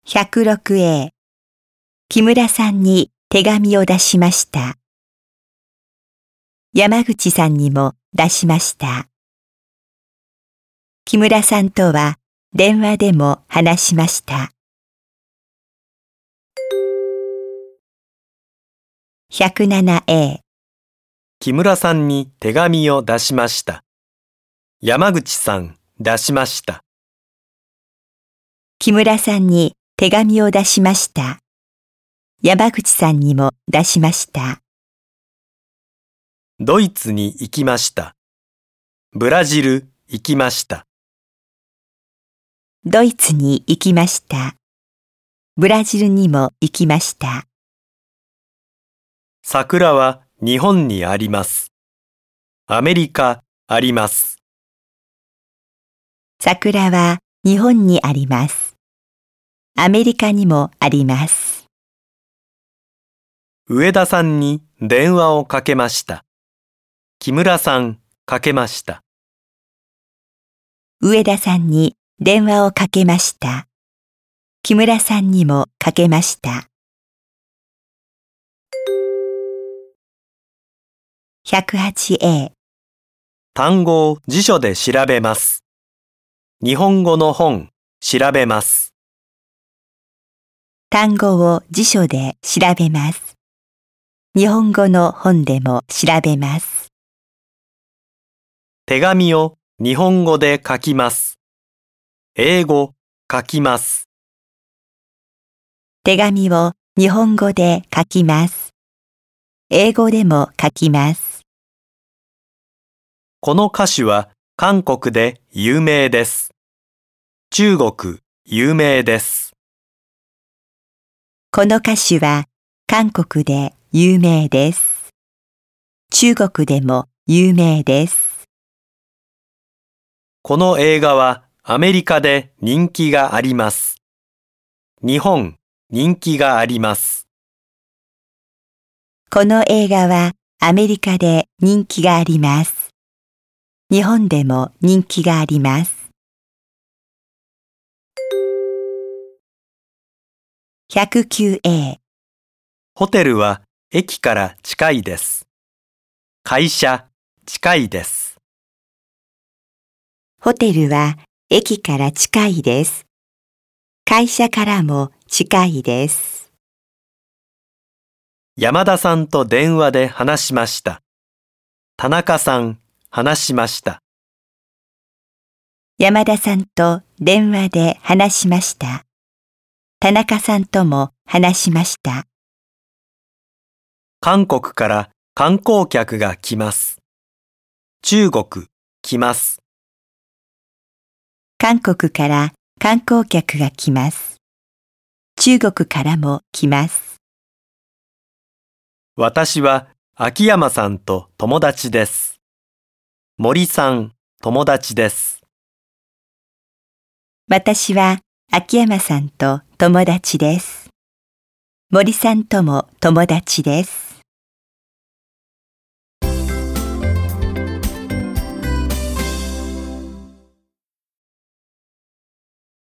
106A 木村さんに手紙を出しました。山口さんにも出しました。木村さんとは電話でも話しました。107A 木村さんに手紙を出しました。山口さん出しました。 木村さんに手紙を出しました。山口さんにも出しました。 ドイツに行きました。ブラジル行きました。 ドイツに行きました。ブラジルにも行きました。 桜は日本にあります。アメリカあります。 桜は日本にあります。アメリカにもあります。 上田さんに電話をかけました。木村さんかけました。 上田さんに電話をかけました。木村さんにもかけました。108A 単語を辞書で調べます。日本語の本調べます。 単語を辞書で調べます。日本語の本でも調べます。 手紙を日本語で書きます。英語書きます。 手紙を日本語で書きます。英語でも書きます。 この歌手は韓国で有名です。中国有名です。 この歌手は韓国で有名です。中国でも有名です。 この映画はアメリカで人気があります。日本人気があります。 この映画はアメリカで人気があります。日本でも人気があります。109A ホテルは駅から近いです。会社近いです。 ホテルは駅から近いです。会社からも近いです。 山田さんと電話で話しました。田中さん話しました。 山田さんと電話で話しました。田中さんとも話しました。 韓国から観光客が来ます。中国来ます。 韓国から観光客が来ます。中国からも来ます。 私は秋山さんと友達です。森さん友達です。 私は秋山さんと友達です。森さんとも友達です。